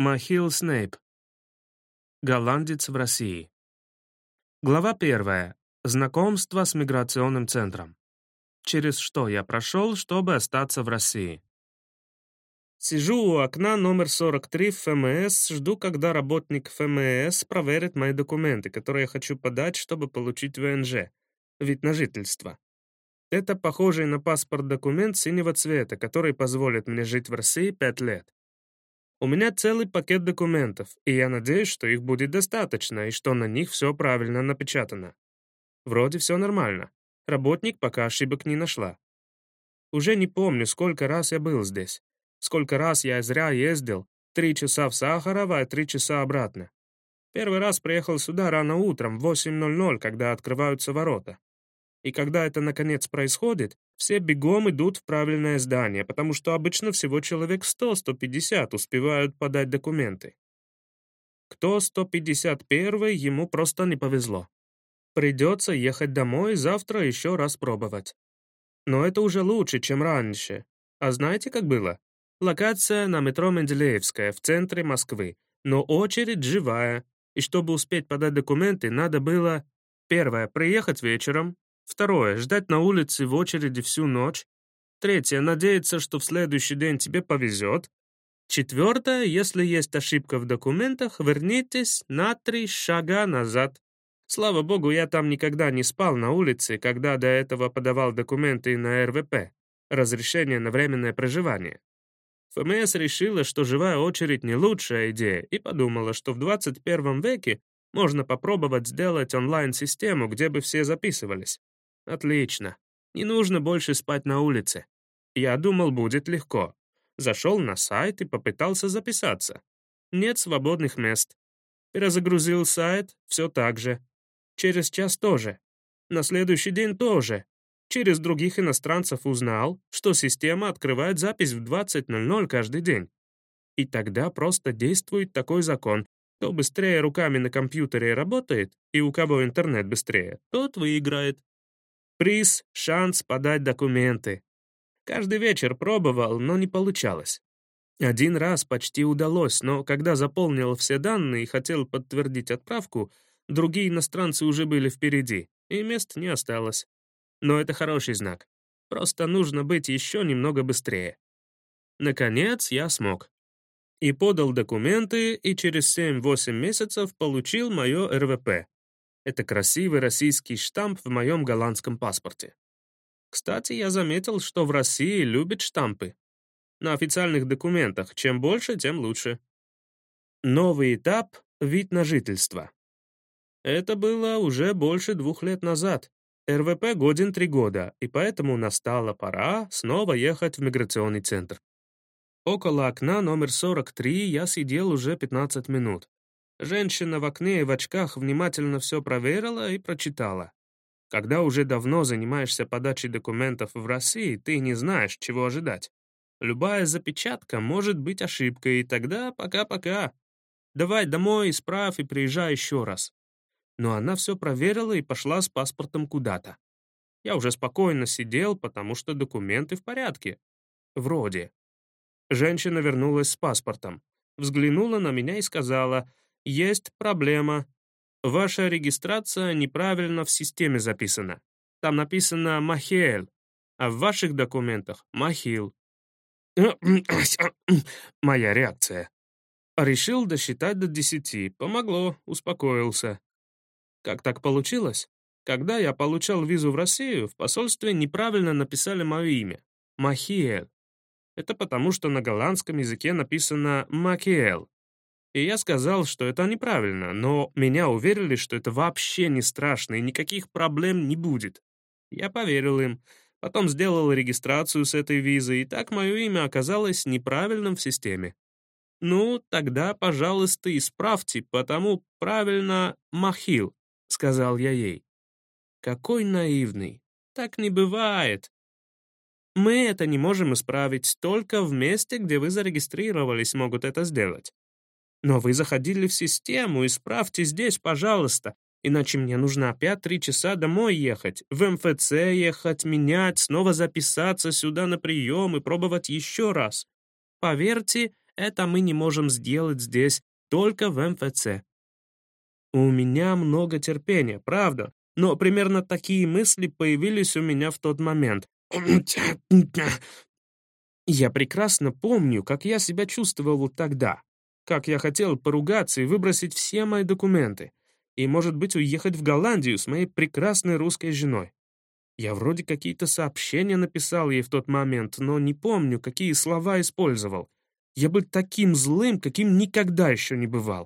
Махил Снейп. Голландец в России. Глава 1. Знакомство с миграционным центром. Через что я прошел, чтобы остаться в России. Сижу у окна номер 43 в ФМС, жду, когда работник ФМС проверит мои документы, которые я хочу подать, чтобы получить ВНЖ, вид на жительство. Это похожий на паспорт документ синего цвета, который позволит мне жить в России 5 лет. У меня целый пакет документов, и я надеюсь, что их будет достаточно, и что на них все правильно напечатано. Вроде все нормально. Работник пока ошибок не нашла. Уже не помню, сколько раз я был здесь. Сколько раз я зря ездил. 3 часа в Сахарово и 3 часа обратно. Первый раз приехал сюда рано утром, в 8:00, когда открываются ворота. И когда это наконец происходит, все бегом идут в правильное здание, потому что обычно всего человек 100-150 успевают подать документы. Кто 151-й, ему просто не повезло. Придется ехать домой и завтра еще раз пробовать. Но это уже лучше, чем раньше. А знаете, как было? Локация на метро Менделеевская в центре Москвы, но очередь живая, и чтобы успеть подать документы, надо было: первое — приехать вечером, второе — ждать на улице в очереди всю ночь, третье — надеяться, что в следующий день тебе повезет, четвертое — если есть ошибка в документах, вернитесь на 3 шага назад. Слава богу, я там никогда не спал на улице, когда до этого подавал документы на РВП, разрешение на временное проживание. ФМС решила, что живая очередь не лучшая идея, и подумала, что в 21 веке можно попробовать сделать онлайн-систему, где бы все записывались. Отлично. Не нужно больше спать на улице. Я думал, будет легко. Зашел на сайт и попытался записаться. Нет свободных мест. Перезагрузил сайт, все так же. Через час тоже. На следующий день тоже. Через других иностранцев узнал, что система открывает запись в 20:00 каждый день. И тогда просто действует такой закон: кто быстрее руками на компьютере работает, и у кого интернет быстрее, тот выиграет. Приз — шанс подать документы. Каждый вечер пробовал, но не получалось. Один раз почти удалось, но когда заполнил все данные и хотел подтвердить отправку, другие иностранцы уже были впереди, и мест не осталось. Но это хороший знак. Просто нужно быть еще немного быстрее. Наконец, я смог. И подал документы, и через 7-8 месяцев получил мое РВП. Это красивый российский штамп в моем голландском паспорте. Кстати, я заметил, что в России любят штампы. На официальных документах чем больше, тем лучше. Новый этап — вид на жительство. Это было уже больше 2 лет назад. РВП годен 3 года, и поэтому настала пора снова ехать в миграционный центр. Около окна номер 43 я сидел уже 15 минут. Женщина в окне и в очках внимательно все проверила и прочитала. Когда уже давно занимаешься подачей документов в России, ты не знаешь, чего ожидать. Любая запечатка может быть ошибкой, и тогда пока-пока. Давай домой, исправь и приезжай еще раз. Но она все проверила и пошла с паспортом куда-то. Я уже спокойно сидел, потому что документы в порядке. Вроде. Женщина вернулась с паспортом, взглянула на меня и сказала: «Есть проблема. Ваша регистрация неправильно в системе записана. Там написано «Махиэль», а в ваших документах «Махил». Моя реакция. Решил досчитать до 10. Помогло, успокоился. Как так получилось? Когда я получал визу в Россию, в посольстве неправильно написали мое имя — Махиэль. Это потому, что на голландском языке написано «Макиэль». И я сказал, что это неправильно, но меня уверили, что это вообще не страшно и никаких проблем не будет. Я поверил им, потом сделал регистрацию с этой визой, и так мое имя оказалось неправильным в системе. «Ну, тогда, пожалуйста, исправьте, потому правильно Махил», — сказал я ей. Какой наивный. Так не бывает. Мы это не можем исправить, только в месте, где вы зарегистрировались, могут это сделать. Но вы заходили в систему, исправьте здесь, пожалуйста, иначе мне нужно опять 3 часа домой ехать, в МФЦ ехать, менять, снова записаться сюда на прием и пробовать еще раз. Поверьте, Это мы не можем сделать здесь, только в МФЦ. У меня много терпения, правда, но примерно такие мысли появились у меня в тот момент. Я прекрасно помню, как я себя чувствовал вот тогда, как я хотел поругаться и выбросить все мои документы, и, может быть, уехать в Голландию с моей прекрасной русской женой. Я вроде какие-то сообщения написал ей в тот момент, но не помню, какие слова использовал. Я был таким злым, каким никогда еще не бывал.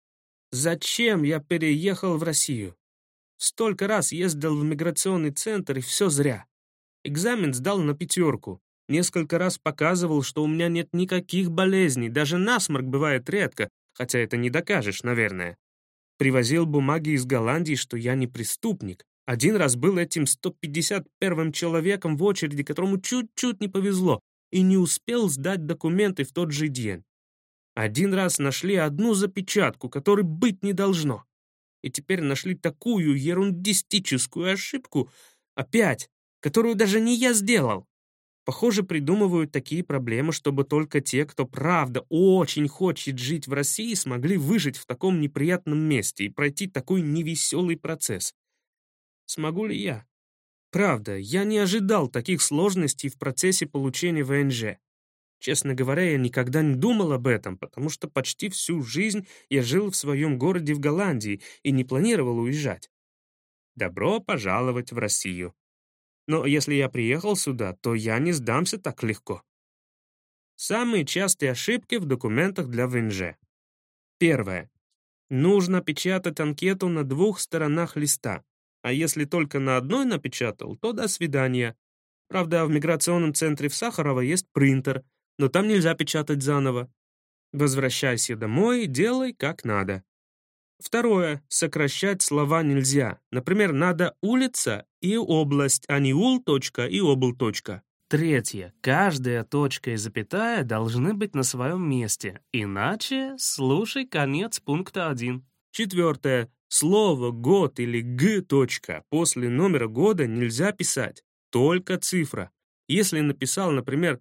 Зачем я переехал в Россию? Столько раз ездил в миграционный центр, и все зря. Экзамен сдал на 5. Несколько раз показывал, что у меня нет никаких болезней, даже насморк бывает редко, хотя это не докажешь, наверное. Привозил бумаги из Голландии, что я не преступник. Один раз был этим 151-м человеком в очереди, которому чуть-чуть не повезло, и не успел сдать документы в тот же день. Один раз нашли одну запечатку, которой быть не должно. И теперь нашли такую ерундистическую ошибку, опять, которую даже не я сделал. Похоже, придумывают такие проблемы, чтобы только те, кто правда очень хочет жить в России, смогли выжить в таком неприятном месте и пройти такой невеселый процесс. Смогу ли я? Правда, я не ожидал таких сложностей в процессе получения ВНЖ. Честно говоря, я никогда не думал об этом, потому что почти всю жизнь я жил в своем городе в Голландии и не планировал уезжать. Добро пожаловать в Россию. Но если я приехал сюда, то я не сдамся так легко. Самые частые ошибки в документах для ВНЖ. Первое. Нужно печатать анкету на 2 сторонах листа. А если только на одной напечатал, то до свидания. Правда, в миграционном центре в Сахарово есть принтер, но там нельзя печатать заново. Возвращайся домой и делай как надо. Второе. Сокращать слова нельзя. Например, надо улица и область, а не ул. И обл. Третье. Каждая точка и запятая должны быть на своем месте. Иначе слушай конец пункта 1. Четвертое. Слово «год» или «г» после номера года нельзя писать. Только цифра. Если написал, например,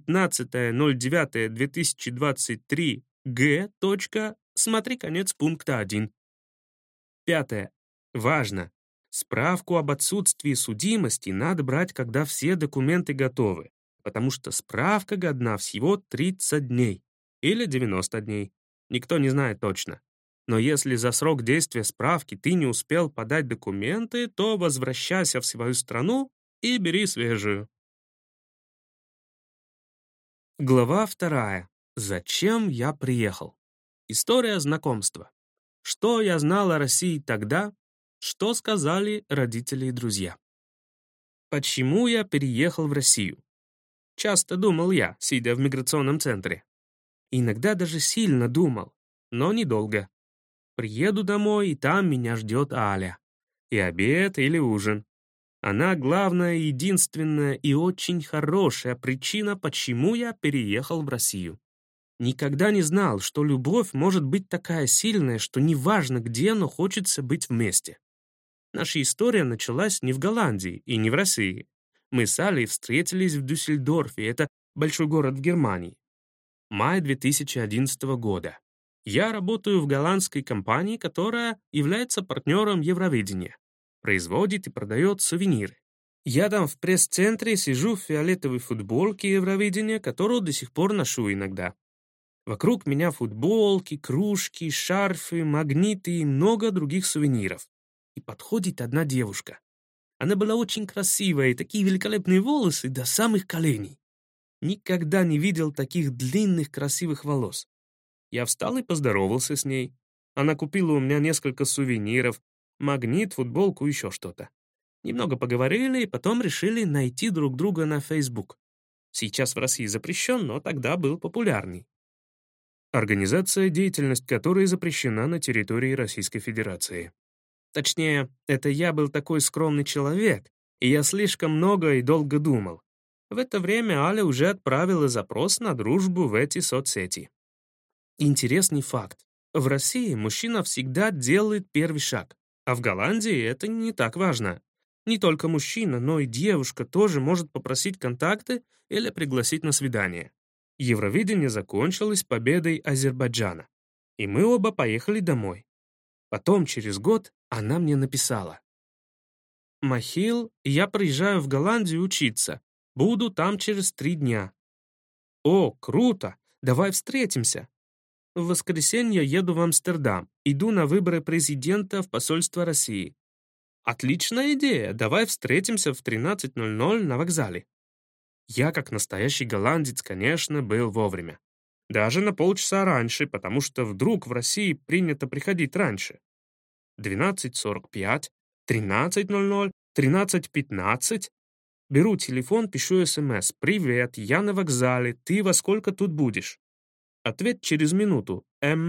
15.09.2023 «г», смотри конец пункта 1. Пятое. Важно. Справку об отсутствии судимости надо брать, когда все документы готовы, потому что справка годна всего 30 дней или 90 дней. Никто не знает точно. Но если за срок действия справки ты не успел подать документы, то возвращайся в свою страну и бери свежую. Глава 2. Зачем я приехал? История знакомства. Что я знал о России тогда? Что сказали родители и друзья? Почему я переехал в Россию? Часто думал я, сидя в миграционном центре. Иногда даже сильно думал, но недолго. Приеду домой, и там меня ждет Аля. И обед или ужин. Она главная, единственная и очень хорошая причина, почему я переехал в Россию. Никогда не знал, что любовь может быть такая сильная, что неважно где, но хочется быть вместе. Наша история началась не в Голландии и не в России. Мы с Алей встретились в Дюссельдорфе, это большой город в Германии. Май 2011 года. Я работаю в голландской компании, которая является партнером Евровидения. Производит и продает сувениры. Я там в пресс-центре сижу в фиолетовой футболке Евровидения, которую до сих пор ношу иногда. Вокруг меня футболки, кружки, шарфы, магниты и много других сувениров. И подходит одна девушка. Она была очень красивая и такие великолепные волосы до самых коленей. Никогда не видел таких длинных красивых волос. Я встал и поздоровался с ней. Она купила у меня несколько сувениров, магнит, футболку, еще что-то. Немного поговорили и потом решили найти друг друга на Facebook. Сейчас в России запрещен, но тогда был популярный. Организация, деятельность которой запрещена на территории Российской Федерации. Точнее, это я был такой скромный человек, и я слишком много и долго думал. В это время Аля уже отправила запрос на дружбу в эти соцсети. Интересный факт. В России мужчина всегда делает первый шаг, а в Голландии это не так важно. Не только мужчина, но и девушка тоже может попросить контакты или пригласить на свидание. Евровидение закончилось победой Азербайджана, и мы оба поехали домой. Потом, через год, она мне написала: «Махил, я приезжаю в Голландию учиться. Буду там через 3 дня». «О, круто! Давай встретимся!» «В воскресенье еду в Амстердам. Иду на выборы президента в посольство России». «Отличная идея! Давай встретимся в 13:00 на вокзале». Я, как настоящий голландец, конечно, был вовремя. Даже на полчаса раньше, потому что вдруг в России принято приходить раньше. 12:45, 13:00, 13:15. Беру телефон, пишу СМС: «Привет, я на вокзале, ты во сколько тут будешь?» Ответ через минуту: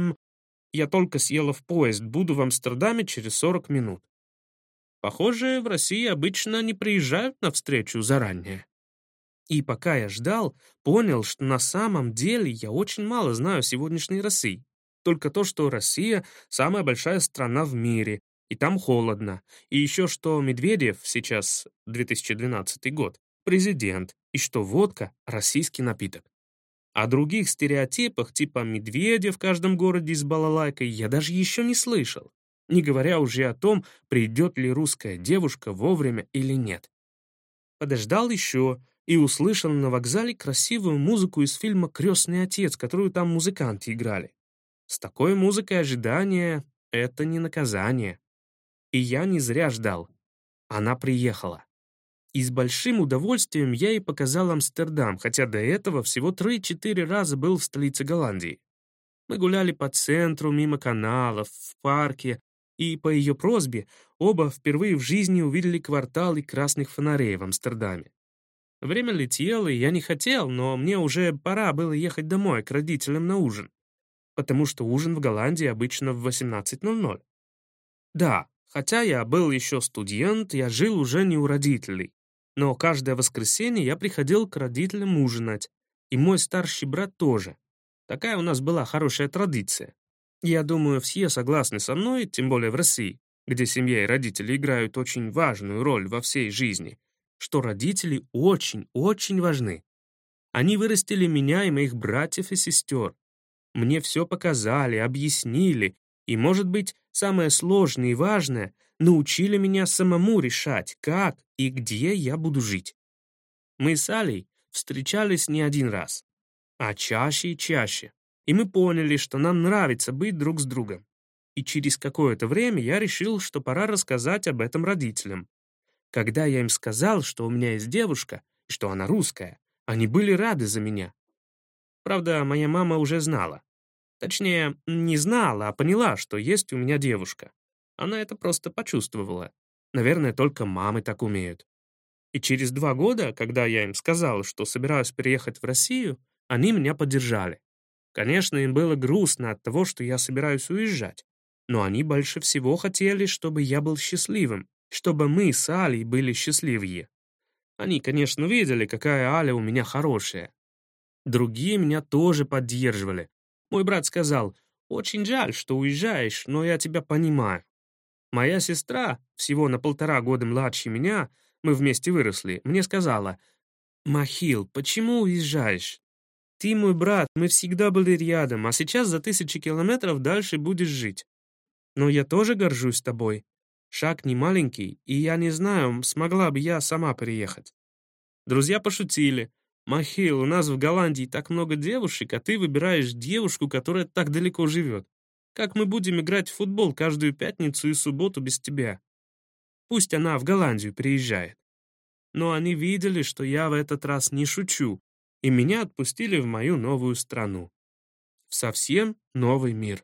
я только села в поезд, буду в Амстердаме через 40 минут». Похоже, в России обычно не приезжают на встречу заранее. И пока я ждал, понял, что на самом деле я очень мало знаю о сегодняшней России. Только то, что Россия — самая большая страна в мире, и там холодно. И еще что Медведев, сейчас 2012 год, президент, и что водка — российский напиток. О других стереотипах, типа Медведя в каждом городе с балалайкой, я даже еще не слышал, не говоря уже о том, придет ли русская девушка вовремя или нет. Подождал еще и услышал на вокзале красивую музыку из фильма «Крестный отец», которую там музыканты играли. С такой музыкой ожидания — это не наказание. И я не зря ждал. Она приехала. И с большим удовольствием я ей показал Амстердам, хотя до этого всего 3-4 раза был в столице Голландии. Мы гуляли по центру, мимо каналов, в парке, и по ее просьбе оба впервые в жизни увидели кварталы красных фонарей в Амстердаме. Время летело, и я не хотел, но мне уже пора было ехать домой к родителям на ужин, потому что ужин в Голландии обычно в 18:00. Да, хотя я был еще студент, я жил уже не у родителей, но каждое воскресенье я приходил к родителям ужинать, и мой старший брат тоже. Такая у нас была хорошая традиция. Я думаю, все согласны со мной, тем более в России, где семья и родители играют очень важную роль во всей жизни, что родители очень-очень важны. Они вырастили меня и моих братьев и сестер. Мне все показали, объяснили, и, может быть, самое сложное и важное, научили меня самому решать, как и где я буду жить. Мы с Алей встречались не один раз, а чаще и чаще, и мы поняли, что нам нравится быть друг с другом. И через какое-то время я решил, что пора рассказать об этом родителям. Когда я им сказал, что у меня есть девушка и что она русская, они были рады за меня. Правда, моя мама уже знала. Точнее, не знала, а поняла, что есть у меня девушка. Она это просто почувствовала. Наверное, только мамы так умеют. И через 2 года, когда я им сказал, что собираюсь переехать в Россию, они меня поддержали. Конечно, им было грустно от того, что я собираюсь уезжать. Но они больше всего хотели, чтобы я был счастливым, чтобы мы с Алей были счастливее. Они, конечно, видели, какая Аля у меня хорошая. Другие меня тоже поддерживали. Мой брат сказал: «Очень жаль, что уезжаешь, но я тебя понимаю». Моя сестра, всего на 1,5 года младше меня, мы вместе выросли, мне сказала: «Махил, почему уезжаешь? Ты мой брат, мы всегда были рядом, а сейчас за 1000 километров дальше будешь жить. Но я тоже горжусь тобой. Шаг не маленький, и я не знаю, смогла бы я сама переехать». Друзья пошутили: «Махил, у нас в Голландии так много девушек, а ты выбираешь девушку, которая так далеко живет. Как мы будем играть в футбол каждую пятницу и субботу без тебя? Пусть она в Голландию переезжает». Но они видели, что я в этот раз не шучу, и меня отпустили в мою новую страну. В совсем новый мир.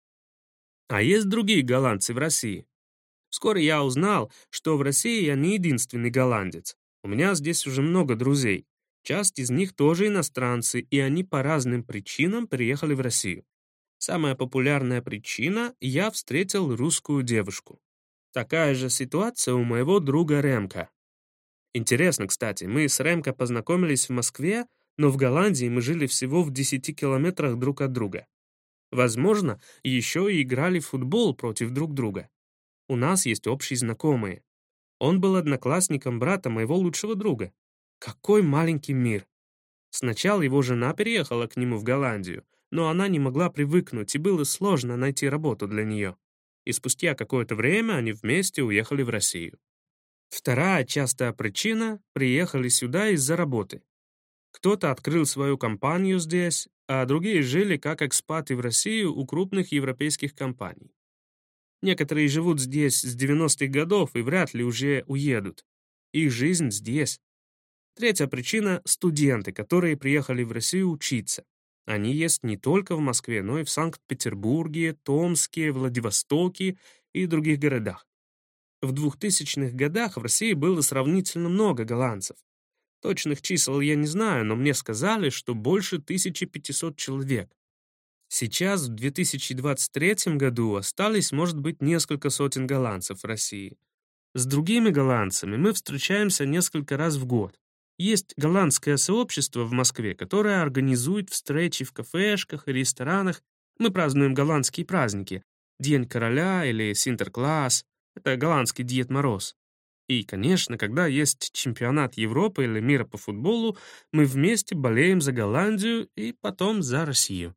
А есть другие голландцы в России. Вскоре я узнал, что в России я не единственный голландец. У меня здесь уже много друзей. Часть из них тоже иностранцы, и они по разным причинам приехали в Россию. Самая популярная причина — я встретил русскую девушку. Такая же ситуация у моего друга Ремка. Интересно, кстати, мы с Ремко познакомились в Москве, но в Голландии мы жили всего в 10 километрах друг от друга. Возможно, еще и играли в футбол против друг друга. У нас есть общие знакомые. Он был одноклассником брата моего лучшего друга. Какой маленький мир. Сначала его жена переехала к нему в Голландию, но она не могла привыкнуть, и было сложно найти работу для нее. И спустя какое-то время они вместе уехали в Россию. Вторая частая причина — приехали сюда из-за работы. Кто-то открыл свою компанию здесь, а другие жили как экспаты в Россию у крупных европейских компаний. Некоторые живут здесь с 90-х годов и вряд ли уже уедут. Их жизнь здесь. Третья причина — студенты, которые приехали в Россию учиться. Они есть не только в Москве, но и в Санкт-Петербурге, Томске, Владивостоке и других городах. В 2000-х годах в России было сравнительно много голландцев. Точных чисел я не знаю, но мне сказали, что больше 1500 человек. Сейчас, в 2023 году, остались, может быть, несколько сотен голландцев в России. С другими голландцами мы встречаемся несколько раз в год. Есть голландское сообщество в Москве, которое организует встречи в кафешках и ресторанах. Мы празднуем голландские праздники. День короля или Синтеркласс. Это голландский Дед Мороз. И, конечно, когда есть чемпионат Европы или мира по футболу, мы вместе болеем за Голландию и потом за Россию.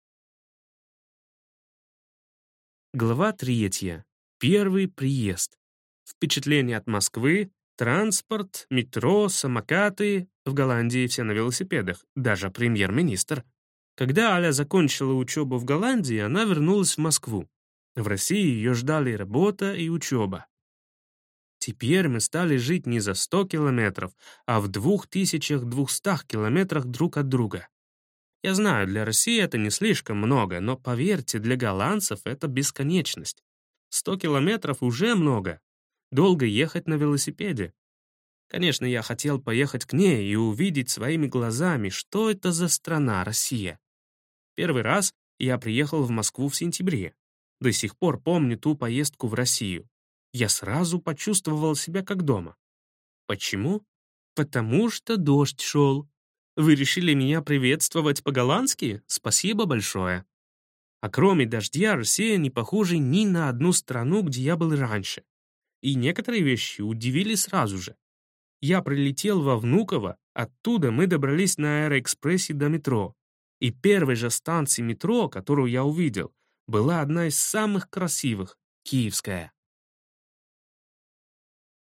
Глава 3. Первый приезд. Впечатления от Москвы, транспорт, метро, самокаты. В Голландии все на велосипедах, даже премьер-министр. Когда Аля закончила учебу в Голландии, она вернулась в Москву. В России ее ждали работа и учеба. Теперь мы стали жить не за 100 километров, а в 2200 километрах друг от друга. Я знаю, для России это не слишком много, но поверьте, для голландцев это бесконечность. 100 километров уже много. Долго ехать на велосипеде. Конечно, я хотел поехать к ней и увидеть своими глазами, что это за страна Россия. Первый раз я приехал в Москву в сентябре. До сих пор помню ту поездку в Россию. Я сразу почувствовал себя как дома. Почему? Потому что дождь шел. Вы решили меня приветствовать по-голландски? Спасибо большое. А кроме дождя, Россия не похожа ни на одну страну, где я был раньше. И некоторые вещи удивили сразу же. Я прилетел во Внуково, оттуда мы добрались на аэроэкспрессе до метро. И первой же станции метро, которую я увидел, была одна из самых красивых — Киевская.